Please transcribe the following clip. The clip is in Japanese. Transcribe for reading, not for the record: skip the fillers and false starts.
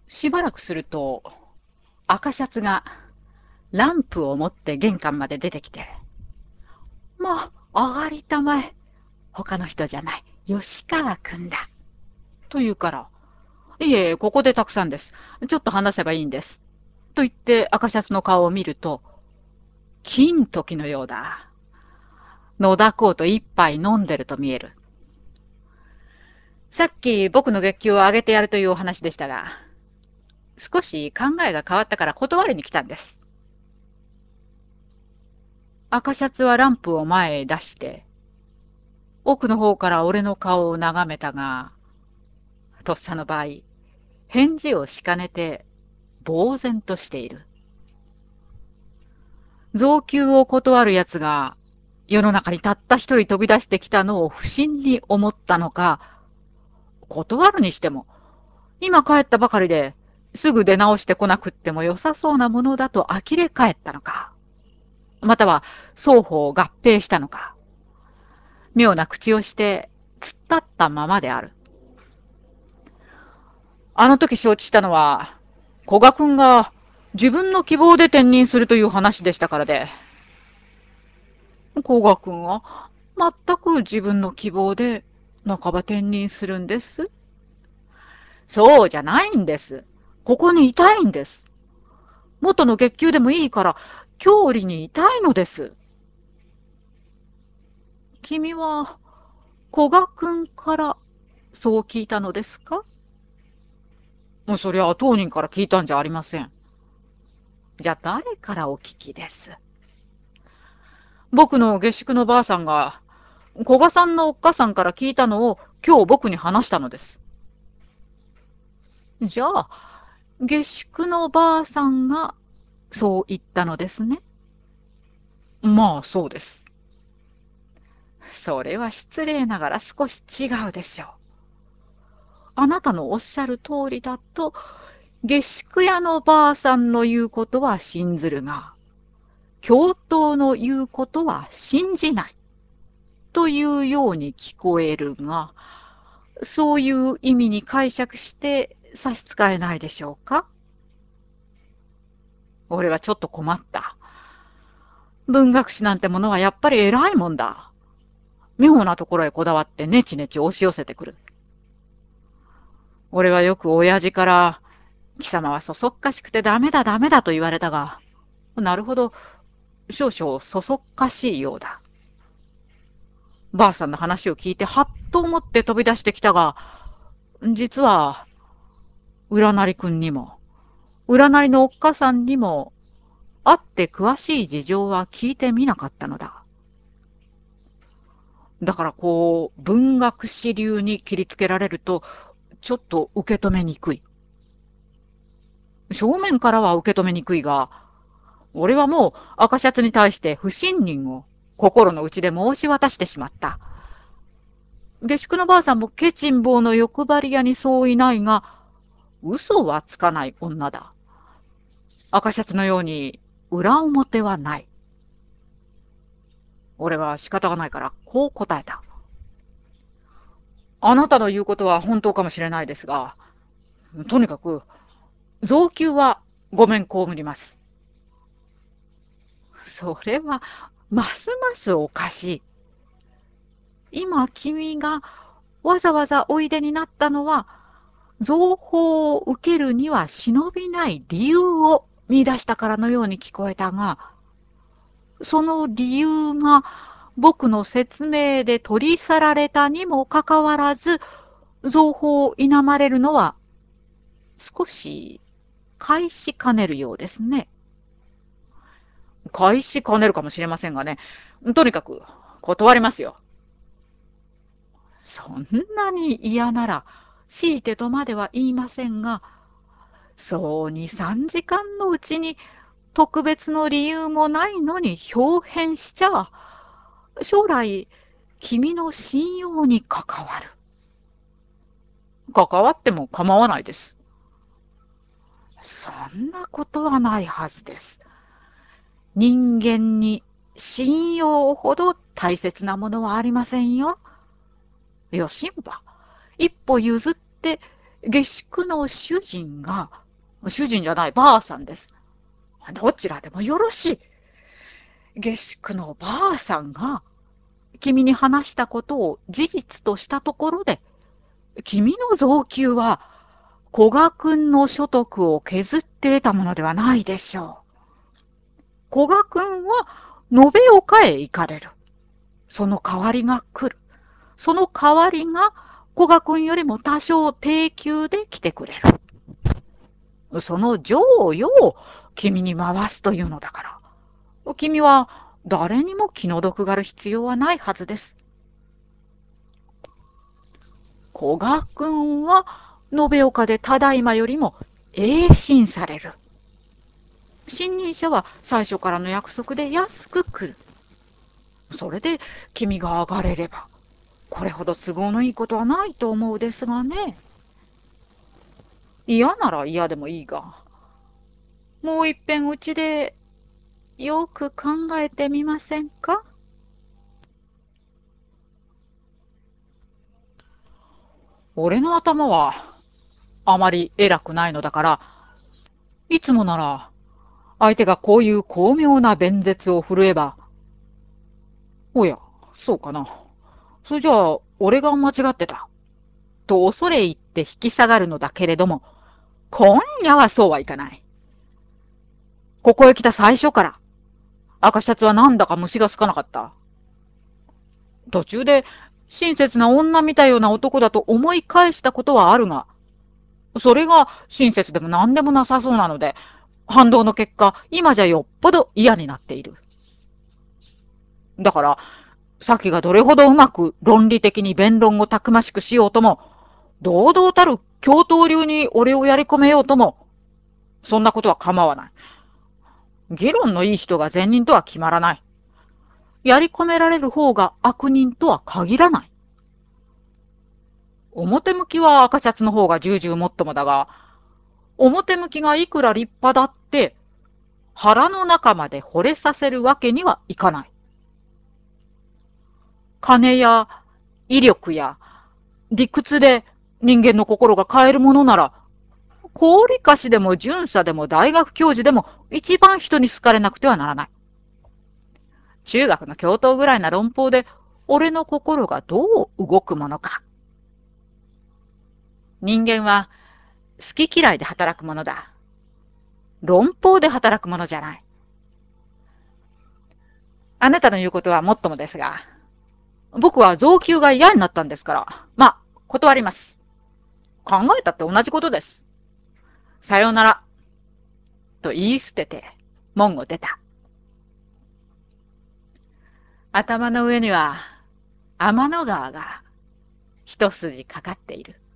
しばらくすると、赤シャツがランプを持って玄関まで出てきて、まあ、上がりたまえ。他の人じゃない。吉川くんだ。と言うから、いえ、ここでたくさんです。ちょっと話せばいいんです。と言って赤シャツの顔を見ると、金時のようだ。野田コート一杯飲んでると見える。さっき僕の月給を上げてやるというお話でしたが、少し考えが変わったから断りに来たんです。赤シャツはランプを前へ出して、奥の方から俺の顔を眺めたが、とっさの場合、返事をしかねて、呆然としている。増給を断る奴が、世の中にたった一人飛び出してきたのを不審に思ったのか、断るにしても、今帰ったばかりで、すぐ出直してこなくっても良さそうなものだと呆れ返ったのか、または双方合併したのか、妙な口をして突っ立ったままである。あの時承知したのは、古賀君が自分の希望で転任するという話でしたからで、古賀君は全く自分の希望で半ば転任するんです。そうじゃないんです。ここにいたいんです。元の月給でもいいから、郷里にいたいのです。君は、古賀君からそう聞いたのですか？そりゃ当人から聞いたんじゃありません。じゃあ誰からお聞きです？僕の下宿のばあさんが、古賀さんのおっかさんから聞いたのを今日僕に話したのです。じゃあ、下宿のばあさんがそう言ったのですね。まあ、そうです。それは失礼ながら少し違うでしょう。あなたのおっしゃる通りだと、下宿屋のばあさんの言うことは信ずるが、教頭の言うことは信じないというように聞こえるが、そういう意味に解釈して差し支えないでしょうか？俺はちょっと困った。文学史なんてものはやっぱり偉いもんだ。妙なところへこだわってネチネチ押し寄せてくる。俺はよく親父から、貴様はそそっかしくてダメだダメだと言われたが、なるほど、少々そそっかしいようだ。ばあさんの話を聞いてはっと思って飛び出してきたが、実は、占りくんにも、占いのおっかさんにも、会って詳しい事情は聞いてみなかったのだ。だからこう、文学史流に切りつけられると、ちょっと受け止めにくい。正面からは受け止めにくいが、俺はもう赤シャツに対して不信任を心の内で申し渡してしまった。下宿のばあさんもケチン坊の欲張り屋にそういないが、嘘はつかない女だ。赤シャツのように裏表はない。俺は仕方がないからこう答えた。あなたの言うことは本当かもしれないですが、とにかく増給はごめん被ります。それはますますおかしい。今君がわざわざおいでになったのは、情報を受けるには忍びない理由を見出したからのように聞こえたが、その理由が僕の説明で取り去られたにもかかわらず、情報を否まれるのは少し返しかねるようですね。返しかねるかもしれませんがね、とにかく断りますよ。そんなに嫌なら、強いてとまでは言いませんが、そう2、3時間のうちに特別の理由もないのに表変しちゃ、将来、君の信用に関わる。関わっても構わないです。そんなことはないはずです。人間に信用ほど大切なものはありませんよ。よしんば、一歩譲って下宿の主人じゃない、ばあさんです。どちらでもよろしい。下宿のばあさんが、君に話したことを事実としたところで、君の増給は、古賀君の所得を削って得たものではないでしょう。古賀君は、延岡へ行かれる。その代わりが来る。その代わりが、古賀君よりも多少低給で来てくれる。その剰余を君に回すというのだから。君は誰にも気の毒がる必要はないはずです。古賀君は延岡でただいまよりも栄進される。新任者は最初からの約束で安く来る。それで君が上がれれば、これほど都合のいいことはないと思うですがね。嫌なら嫌でもいいが、もういっぺんうちでよく考えてみませんか？俺の頭はあまり偉くないのだから、いつもなら相手がこういう巧妙な弁舌を振るえば、おや、そうかな。それじゃあ、俺が間違ってた。と恐れ入って引き下がるのだけれども、今夜はそうはいかない。ここへ来た最初から、赤シャツはなんだか虫がつかなかった。途中で親切な女みたいような男だと思い返したことはあるが、それが親切でも何でもなさそうなので、反動の結果、今じゃよっぽど嫌になっている。だから、さきがどれほどうまく論理的に弁論をたくましくしようとも、堂々たる教頭流に俺をやり込めようとも、そんなことは構わない。議論のいい人が善人とは決まらない。やり込められる方が悪人とは限らない。表向きは赤シャツの方が重々もっともだが、表向きがいくら立派だって、腹の中まで惚れさせるわけにはいかない。金や威力や理屈で人間の心が変えるものなら、高利貸しでも巡査でも大学教授でも一番人に好かれなくてはならない。中学の教頭ぐらいな論法で俺の心がどう動くものか。人間は好き嫌いで働くものだ。論法で働くものじゃない。あなたの言うことはもっともですが、僕は増給が嫌になったんですから、まあ、断ります。考えたって同じことです。さようなら、と言い捨てて、門を出た。頭の上には天の川が一筋かかっている。